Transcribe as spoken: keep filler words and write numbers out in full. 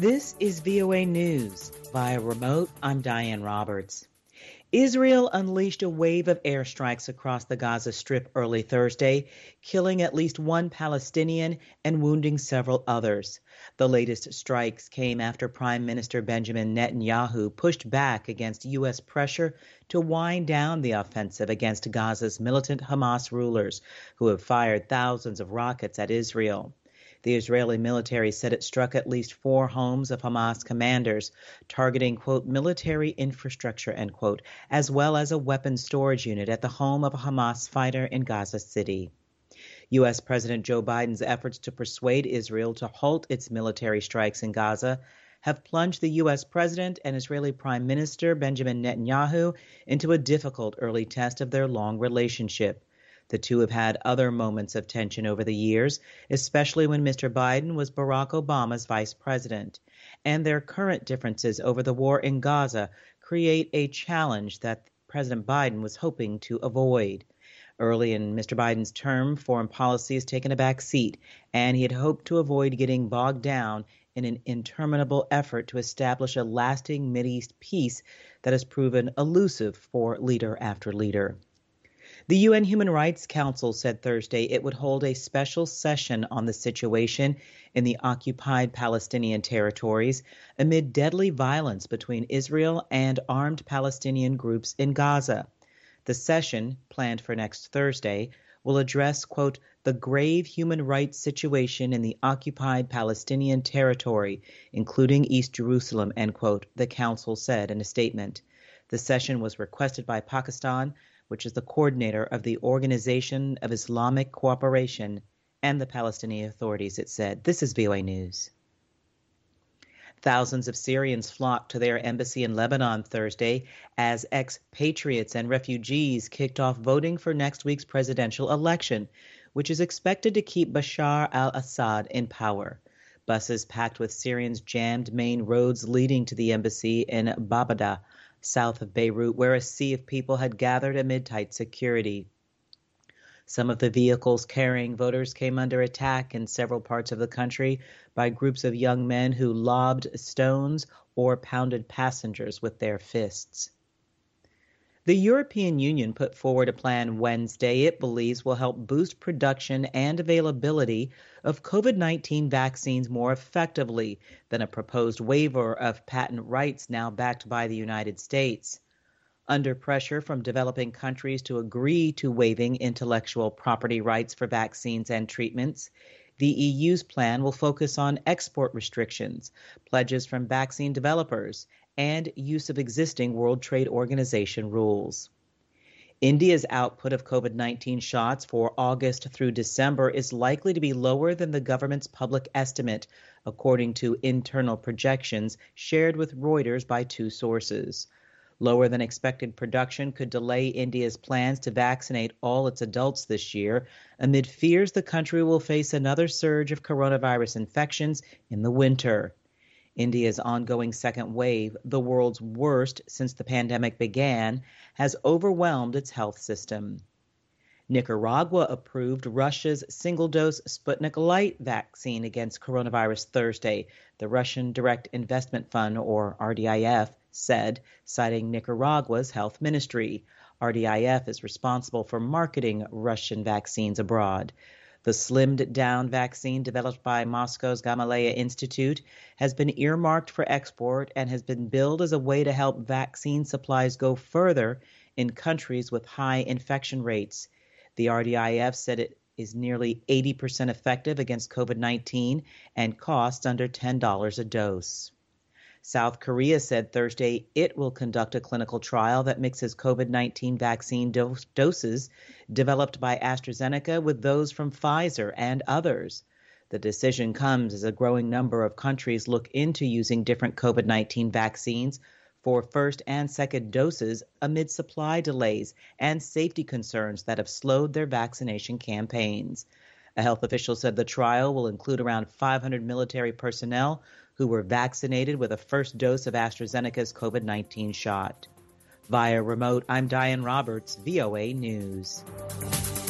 This is V O A News. Via remote, I'm Diane Roberts. Israel unleashed a wave of airstrikes across the Gaza Strip early Thursday, killing at least one Palestinian and wounding several others. The latest strikes came after Prime Minister Benjamin Netanyahu pushed back against U S pressure to wind down the offensive against Gaza's militant Hamas rulers, who have fired thousands of rockets at Israel. The Israeli military said it struck at least four homes of Hamas commanders, targeting, quote, military infrastructure, end quote, as well as a weapons storage unit at the home of a Hamas fighter in Gaza City. U S. President Joe Biden's efforts to persuade Israel to halt its military strikes in Gaza have plunged the U S president and Israeli Prime Minister Benjamin Netanyahu into a difficult early test of their long relationship. The two have had other moments of tension over the years, especially when Mister Biden was Barack Obama's vice president. And their current differences over the war in Gaza create a challenge that President Biden was hoping to avoid. Early in Mister Biden's term, foreign policy has taken a back seat, and he had hoped to avoid getting bogged down in an interminable effort to establish a lasting Mideast peace that has proven elusive for leader after leader. The U N Human Rights Council said Thursday it would hold a special session on the situation in the occupied Palestinian territories amid deadly violence between Israel and armed Palestinian groups in Gaza. The session, planned for next Thursday, will address, quote, the grave human rights situation in the occupied Palestinian territory, including East Jerusalem, end quote, the council said in a statement. The session was requested by Pakistan, which is the coordinator of the Organization of Islamic Cooperation, and the Palestinian Authorities, it said. This is V O A News. Thousands of Syrians flocked to their embassy in Lebanon Thursday as expatriates and refugees kicked off voting for next week's presidential election, which is expected to keep Bashar al-Assad in power. Buses packed with Syrians jammed main roads leading to the embassy in Babada, south of Beirut, where a sea of people had gathered amid tight security. Some of the vehicles carrying voters came under attack in several parts of the country by groups of young men who lobbed stones or pounded passengers with their fists. The European Union put forward a plan Wednesday it believes will help boost production and availability of COVID nineteen vaccines more effectively than a proposed waiver of patent rights now backed by the United States. Under pressure from developing countries to agree to waiving intellectual property rights for vaccines and treatments, the E U's plan will focus on export restrictions, pledges from vaccine developers, and use of existing World Trade Organization rules. India's output of COVID nineteen shots for August through December is likely to be lower than the government's public estimate, according to internal projections shared with Reuters by two sources. Lower than expected production could delay India's plans to vaccinate all its adults this year, amid fears the country will face another surge of coronavirus infections in the winter. India's ongoing second wave, the world's worst since the pandemic began, has overwhelmed its health system. Nicaragua approved Russia's single-dose Sputnik Light vaccine against coronavirus Thursday, the Russian Direct Investment Fund, or R D I F, said, citing Nicaragua's health ministry. R D I F is responsible for marketing Russian vaccines abroad. The slimmed-down vaccine developed by Moscow's Gamaleya Institute has been earmarked for export and has been billed as a way to help vaccine supplies go further in countries with high infection rates. The R D I F said it is nearly eighty percent effective against COVID nineteen and costs under ten dollars a dose. South Korea said Thursday it will conduct a clinical trial that mixes COVID nineteen vaccine do- doses developed by AstraZeneca with those from Pfizer and others. The decision comes as a growing number of countries look into using different COVID nineteen vaccines for first and second doses amid supply delays and safety concerns that have slowed their vaccination campaigns. A health official said the trial will include around five hundred military personnel who were vaccinated with a first dose of AstraZeneca's COVID nineteen shot. Via remote, I'm Diane Roberts, V O A News.